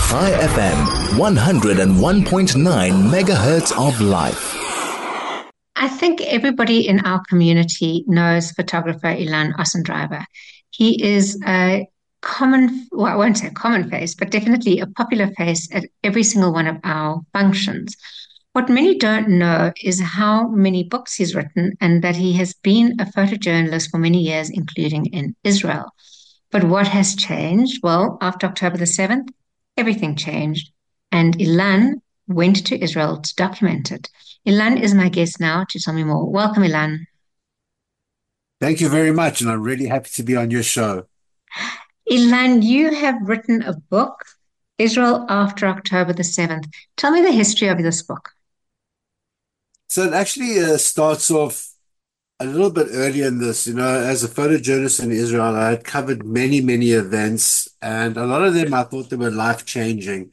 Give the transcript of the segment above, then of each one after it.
High FM, 101.9 megahertz of life. I think everybody in our community knows photographer Ilan Ossendrijver. He is a well, I won't say common face, but definitely a popular face at every single one of our functions. What many don't know is how many books he's written and that he has been a photojournalist for many years, including in Israel. But what has changed? Well, after October the 7th, everything changed. And Ilan went to Israel to document it. Ilan is my guest now to tell me more. Welcome, Ilan. Thank you very much, and I'm really happy to be on your show. Ilan, you have written a book, Israel After October the 7th. Tell me the history of this book. So it actually starts off a little bit earlier in this. As a photojournalist in Israel, I had covered many, many events, and a lot of them I thought they were life-changing.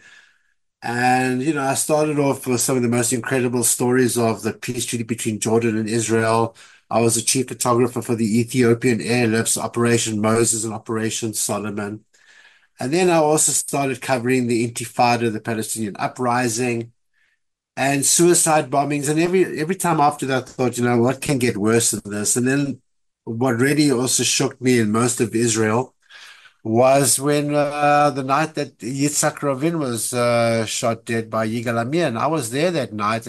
And, I started off with some of the most incredible stories of the peace treaty between Jordan and Israel. I was the chief photographer for the Ethiopian airlifts, Operation Moses and Operation Solomon. And then I also started covering the Intifada, the Palestinian uprising, and suicide bombings. And every time after that, I thought, what can get worse than this? And then what really also shook me in most of Israel was when the night that Yitzhak Rabin was shot dead by Yigal Amir. And I was there that night,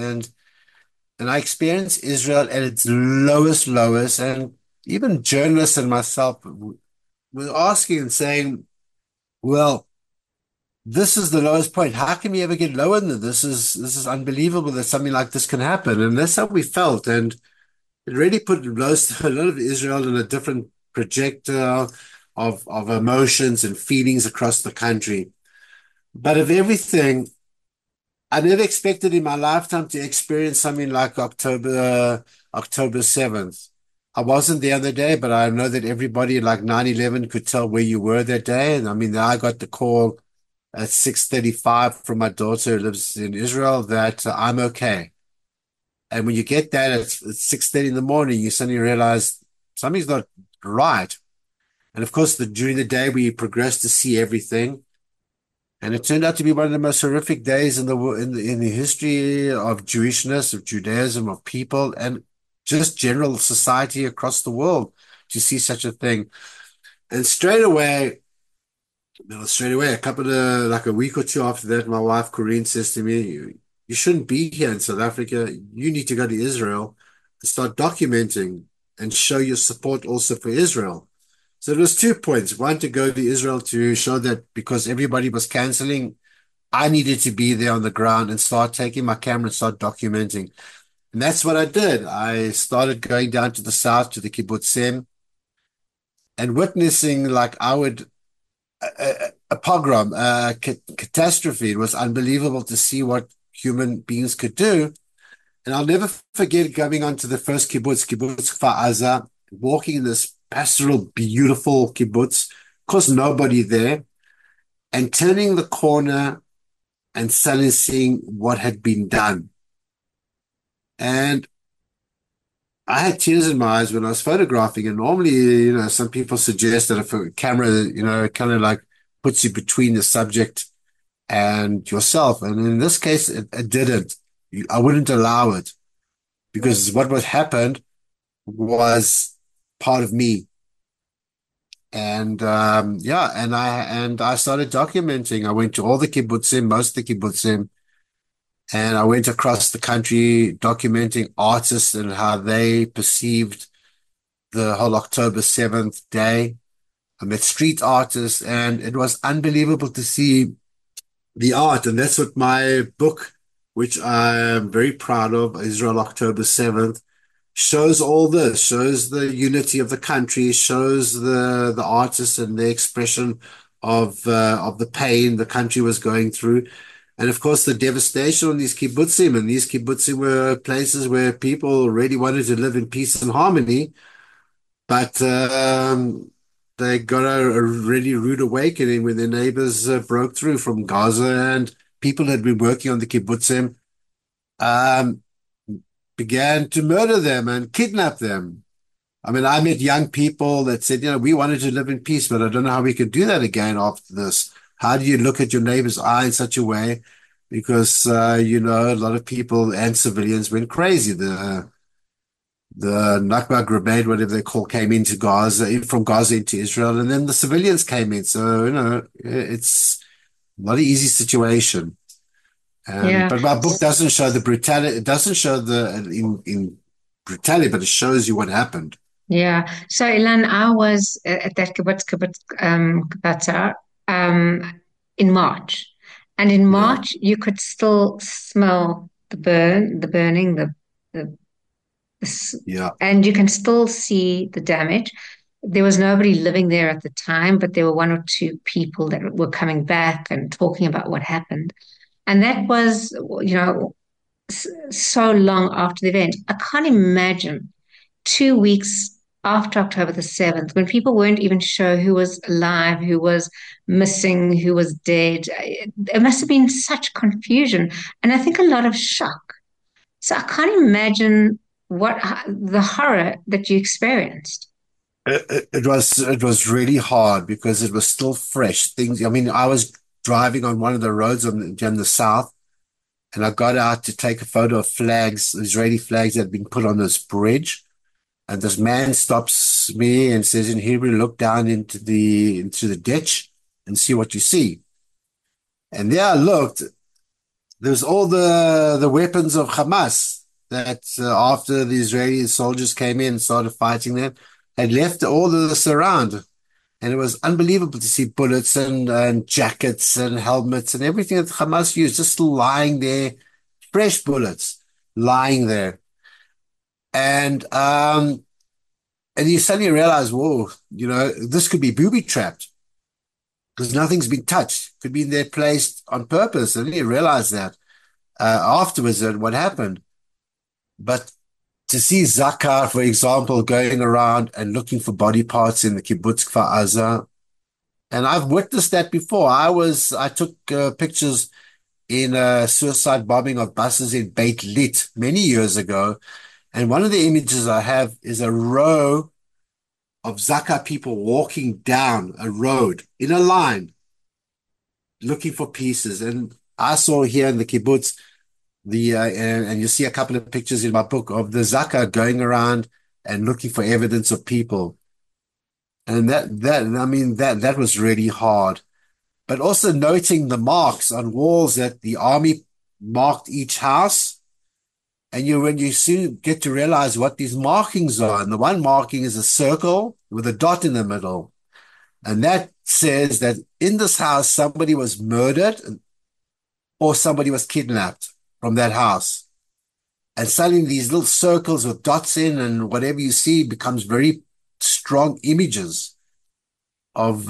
and I experienced Israel at its lowest. And even journalists and myself were asking and saying, well, this is the lowest point. How can we ever get lower than this? This is unbelievable that something like this can happen. And that's how we felt. And it really put a lot of Israel in a different projector of emotions and feelings across the country. But of everything, I never expected in my lifetime to experience something like October 7th. I wasn't there on the day, but I know that everybody like 9/11 could tell where you were that day. And I mean, I got the call at 6:35 from my daughter who lives in Israel that I'm okay. And when you get that at 6:30 in the morning, you suddenly realize something's not right. And of course, during the day, we progressed to see everything. And it turned out to be one of the most horrific days in the history of Jewishness, of Judaism, of people, and just general society across the world to see such a thing. And straight away, a couple of like a week or two after that, my wife Corinne says to me, "You shouldn't be here in South Africa. You need to go to Israel and start documenting and show your support also for Israel." So there was 2 points. One, to go to Israel to show that because everybody was canceling, I needed to be there on the ground and start taking my camera and start documenting. And that's what I did. I started going down to the south to the kibbutzim and witnessing like a pogrom, a catastrophe. It was unbelievable to see what human beings could do. And I'll never forget going onto the first kibbutz Kfar Aza, walking in this pastoral, beautiful kibbutz, of course, nobody there, and turning the corner and suddenly seeing what had been done. And I had tears in my eyes when I was photographing. And normally, some people suggest that if a camera, kind of like puts you between the subject and yourself. And in this case, it didn't. I wouldn't allow it because what was happened was part of me. And yeah, and I started documenting. I went to all the kibbutzim, most of the kibbutzim, and I went across the country documenting artists and how they perceived the whole October 7th day. I met street artists, and it was unbelievable to see the art. And that's what my book, which I am very proud of, Israel October 7th, shows all this, shows the unity of the country, shows the artists and the expression of the pain the country was going through. And of course, the devastation on these kibbutzim, and these kibbutzim were places where people really wanted to live in peace and harmony, but they got a really rude awakening when their neighbors broke through from Gaza, and people had been working on the kibbutzim um, began to murder them and kidnap them. I mean, I met young people that said, we wanted to live in peace, but I don't know how we could do that again after this. How do you look at your neighbor's eye in such a way? Because, a lot of people and civilians went crazy. The Nakba Brigade, whatever they call, came into Gaza, from Gaza into Israel, and then the civilians came in. So, it's not an easy situation. Yeah. But my book doesn't show the brutality. It doesn't show in brutality, but it shows you what happened. Yeah. So, Ilan, I was at that Kibbutzar, in March. And in Yeah, March, you could still smell the burning, the, s- yeah, and you can still see the damage. There was nobody living there at the time, but there were one or two people that were coming back and talking about what happened. And that was, so long after the event. I can't imagine 2 weeks after October the 7th, when people weren't even sure who was alive, who was missing, who was dead. There must have been such confusion and I think a lot of shock. So I can't imagine what the horror that you experienced. it was really hard because it was still fresh. Things. I mean, I was driving on one of the roads in the south, and I got out to take a photo of flags, Israeli flags that had been put on this bridge. And this man stops me and says in Hebrew, "Look down into the ditch and see what you see." And there I looked. There's all the weapons of Hamas that after the Israeli soldiers came in and started fighting them, had left all of this around. And it was unbelievable to see bullets and jackets and helmets and everything that Hamas used just lying there, fresh bullets lying there. And and you suddenly realize, whoa, this could be booby trapped because nothing's been touched. Could be in there placed on purpose. And you realize that afterwards what happened. But to see Zakar, for example, going around and looking for body parts in the kibbutz Kfar Aza, and I've witnessed that before. I took pictures in a suicide bombing of buses in Beit Lit many years ago, and one of the images I have is a row of Zakar people walking down a road in a line, looking for pieces. And I saw here in the kibbutz and you see a couple of pictures in my book of the Zakar going around and looking for evidence of people. And that was really hard. But also noting the marks on walls that the army marked each house. And when you soon get to realize what these markings are. And the one marking is a circle with a dot in the middle. And that says that in this house, somebody was murdered or somebody was kidnapped from that house. And suddenly these little circles with dots in and whatever you see becomes very strong images of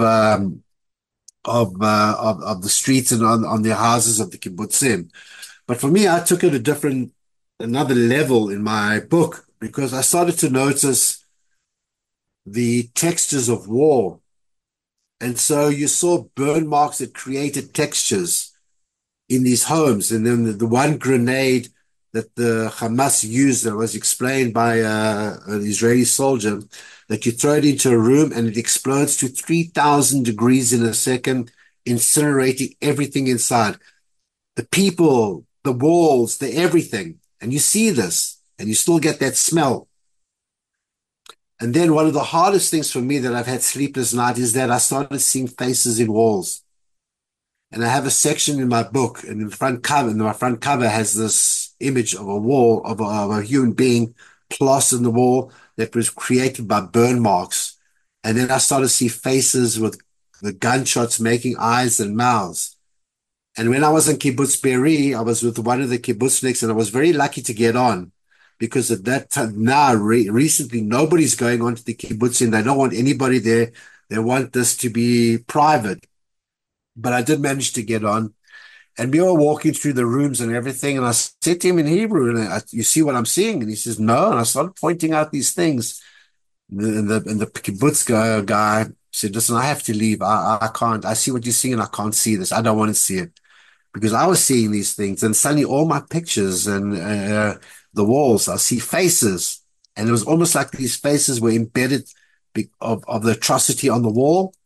the streets and on the houses of the kibbutzim. But for me, I took it another level in my book because I started to notice the textures of war. And so you saw burn marks that created textures in these homes. And then the one grenade that the Hamas used that was explained by an Israeli soldier, that you throw it into a room and it explodes to 3,000 degrees in a second, incinerating everything inside. The people, the walls, the everything. And you see this and you still get that smell. And then one of the hardest things for me that I've had sleepless nights is that I started seeing faces in walls. And I have a section in my book, and my front cover has this image of a wall of a human being plastered in the wall that was created by burn marks. And then I started to see faces with the gunshots making eyes and mouths. And when I was in Kibbutz Be'eri, I was with one of the kibbutzniks, and I was very lucky to get on because at that time, now recently, nobody's going on to the kibbutz, and they don't want anybody there. They want this to be private. But I did manage to get on. And we were walking through the rooms and everything. And I said to him in Hebrew, you see what I'm seeing? And he says, no. And I started pointing out these things. And the kibbutz guy said, listen, I have to leave. I can't. I see what you're seeing and I can't see this. I don't want to see it. Because I was seeing these things. And suddenly all my pictures and the walls, I see faces. And it was almost like these faces were embedded of the atrocity on the wall.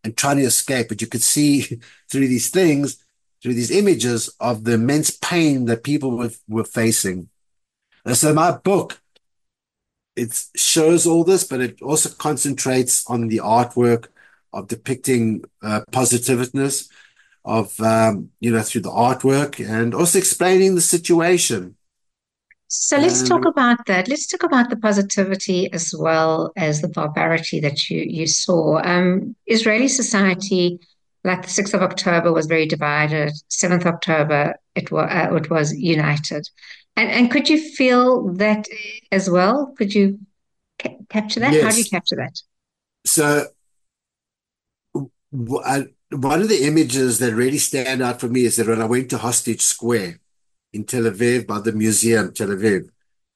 and trying to escape. But you could see through these things, through these images of the immense pain that people were facing. And so my book, it shows all this, but it also concentrates on the artwork of depicting positiveness of, through the artwork and also explaining the situation. So let's talk And about that. Let's talk about the positivity as well as the barbarity that you saw. Israeli society, like the 6th of October, was very divided. 7th October, it was united. And could you feel that as well? Could you capture that? How do you yes, capture that? so one of the images that really stand out for me is that when I went to Hostage Square in Tel Aviv by the museum, Tel Aviv,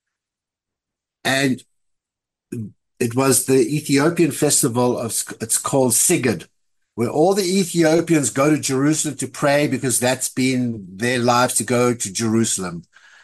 and it was the Ethiopian festival of, it's called Sigurd, where all the Ethiopians go to Jerusalem to pray because that's been their lives to go to Jerusalem.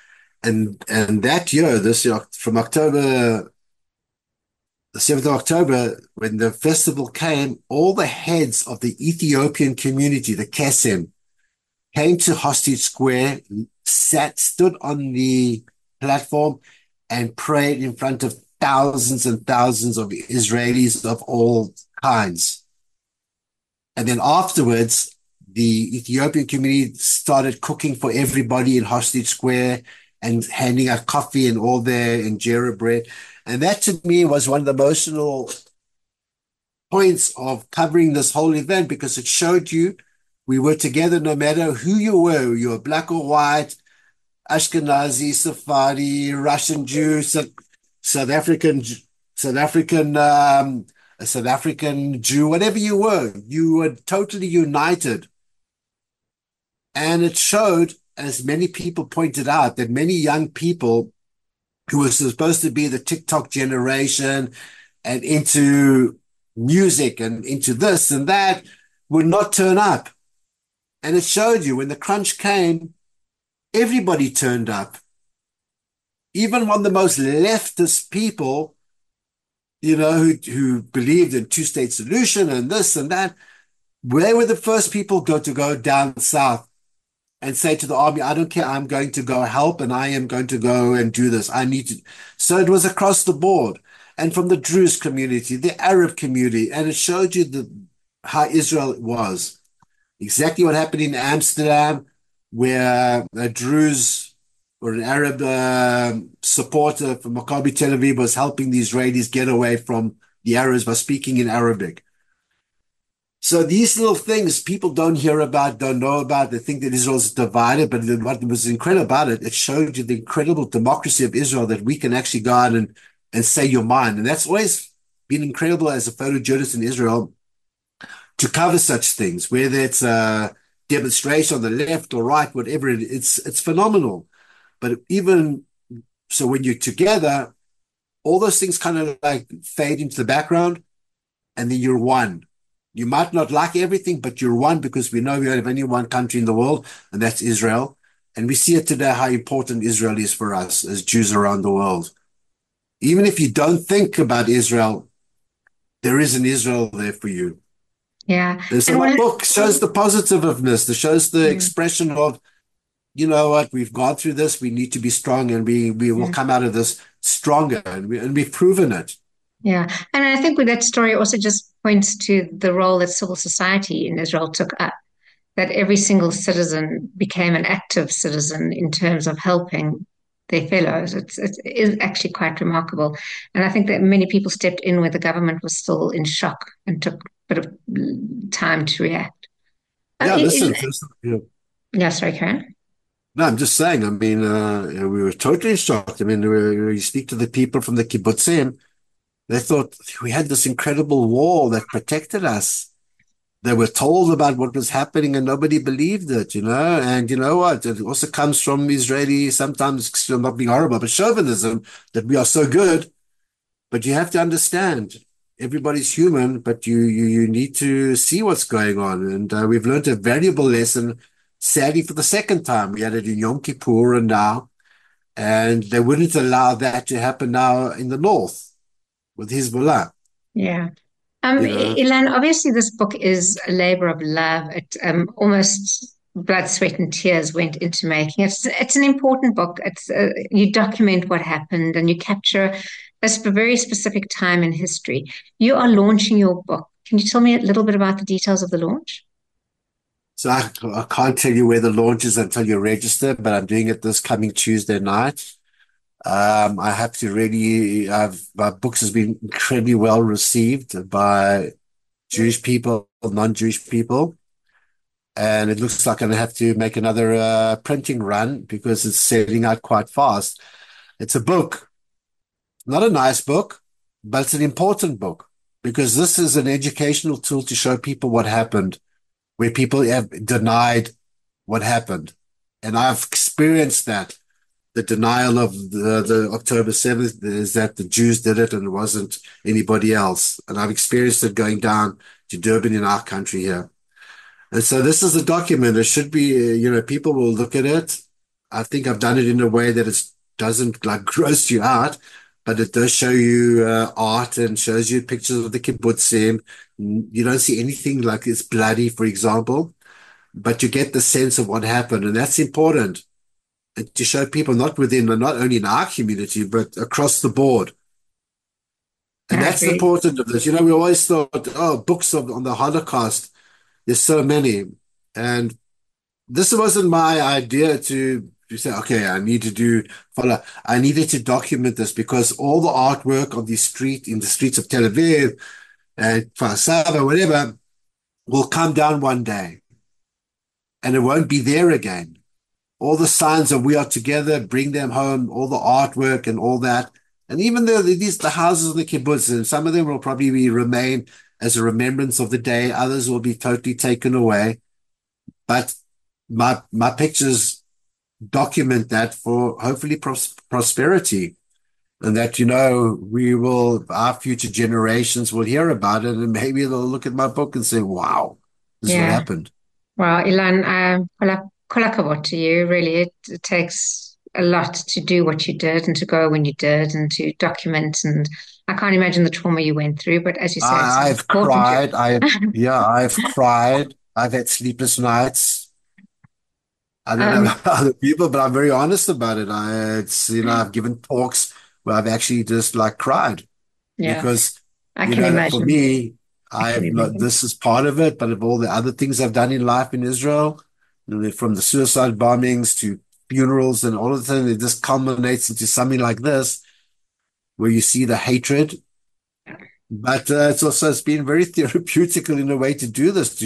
And that year, this year, from October, the 7th of October, when the festival came, all the heads of the Ethiopian community, the Kesem, came to Hostage Square, stood on the platform and prayed in front of thousands and thousands of Israelis of all kinds. And then afterwards, the Ethiopian community started cooking for everybody in Hostage Square and handing out coffee and all their injera bread. And that to me was one of the emotional points of covering this whole event because it showed you we were together no matter who you were black or white, Ashkenazi, Sephardi, Russian Jew, South African, South African, a South African Jew, whatever you were totally united. And it showed, as many people pointed out, that many young people who were supposed to be the TikTok generation and into music and into this and that would not turn up. And it showed you when the crunch came, everybody turned up. Even one of the most leftist people, who believed in two-state solution and this and that, they were the first people to go down south and say to the army, I don't care, I'm going to go help and I am going to go and do this. I need to. So it was across the board. And from the Druze community, the Arab community, and it showed you how Israel was. Exactly what happened in Amsterdam, where a Druze or an Arab supporter from Maccabi Tel Aviv was helping the Israelis get away from the Arabs by speaking in Arabic. So these little things people don't hear about, don't know about. They think that Israel is divided, but what was incredible about it, it showed you the incredible democracy of Israel that we can actually go out and say your mind. And that's always been incredible as a photojournalist in Israel to cover such things, whether it's a demonstration on the left or right, whatever it's phenomenal. But even so, when you're together, all those things kind of like fade into the background and then you're one. You might not like everything, but you're one because we know we have only one country in the world, and that's Israel. And we see it today how important Israel is for us as Jews around the world. Even if you don't think about Israel, there is an Israel there for you. Yeah. And so And my when book shows the positiveness, it shows the mm, expression of, you know what, we've gone through this, we need to be strong, and we will mm. come out of this stronger, and we've proven it. Yeah. And I think with that story also just points to the role that civil society in Israel took up, that every single citizen became an active citizen in terms of helping their fellows. It is actually quite remarkable. And I think that many people stepped in where the government was still in shock and took a bit of time to react. Yeah, listen, Yeah, sorry, Karen. no, I'm just saying. I mean, we were totally shocked. I mean, you speak to the people from the kibbutzim, they thought we had this incredible wall that protected us. They were told about what was happening and nobody believed it, you know? And you know what? It also comes from Israeli, sometimes still not being horrible, but chauvinism that we are so good. But you have to understand, everybody's human, but you need to see what's going on. And we've learned a valuable lesson, sadly, for the second time. We had it in Yom Kippur and now, and they wouldn't allow that to happen now in the north with Hezbollah. Yeah. you know. Ilan, obviously this book is a labor of love. It almost blood, sweat, and tears went into making it. It's an important book. You document what happened and you capture a very specific time in history. You are launching your book. Can you tell me a little bit about the details of the launch? So I can't tell you where the launch is until you register, but I'm doing it this coming Tuesday night. I have to really, my books has been incredibly well received by Jewish people, non-Jewish people. And it looks like I'm going to have to make another printing run because it's selling out quite fast. It's a book, not a nice book, but it's an important book because this is an educational tool to show people what happened, where people have denied what happened. And I've experienced that. The denial of the October 7th is that the Jews did it and it wasn't anybody else. And I've experienced it going down to Durban in our country here. And so this is a document. It should be, people will look at it. I think I've done it in a way that it doesn't like gross you out, but it does show you art and shows you pictures of the kibbutzim. You don't see anything like it's bloody, for example, but you get the sense of what happened. And that's important and to show people not only in our community, but across the board. And I that's the agree. important of this. We always thought, oh, books on the Holocaust. There's so many. And this wasn't my idea to say, okay, I needed to document this because all the artwork on in the streets of Tel Aviv and Kfar Saba, whatever, will come down one day and it won't be there again. All the signs of we are together, bring them home, all the artwork and all that. And even though the houses of the kibbutz, and some of them will probably remain as a remembrance of the day, others will be totally taken away. But my pictures document that for hopefully prosperity, and that our future generations will hear about it, and maybe they'll look at my book and say, "Wow, this is what Yeah. happened." Well, Ilan, kol hakavod to you. Really, it takes a lot to do what you did and to go when you did and to document. And I can't imagine the trauma you went through. But as you say, it's I've important. cried. I've cried. I've had sleepless nights. I don't know Um, about other people, but I'm very honest about it. I've given talks where I've actually just like cried yeah, because, I can for imagine. me, I can imagine. this is part of it, but of all the other things I've done in life in Israel, from the suicide bombings to funerals and all of the things, it just culminates into something like this, where you see the hatred. But it's been very therapeutical in a way to do this,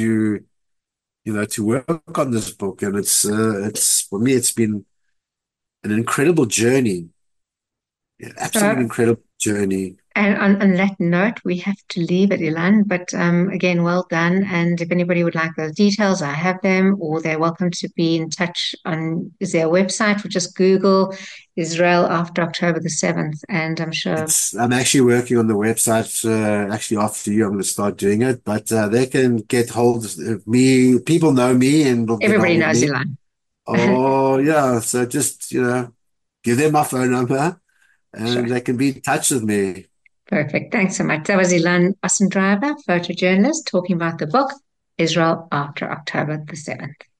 to work on this book. And it's for me, it's been an incredible journey, an absolutely So, incredible journey. and on that note, we have to leave it, Ilan. But again, well done. And if anybody would like those details, I have them, or they're welcome to be in touch on is there a website or just Google Israel after October the 7th. And I'm sure I'm actually working on the website. Actually, after you, I'm going to start doing it. But they can get hold of me. People know me and will get everybody hold of knows me. Ilan. Oh, yeah. So just, give them my phone number Sure. and they can be in touch with me. Perfect. Thanks so much. That was Ilan Ossendriver, photojournalist, talking about the book Israel after October the 7th.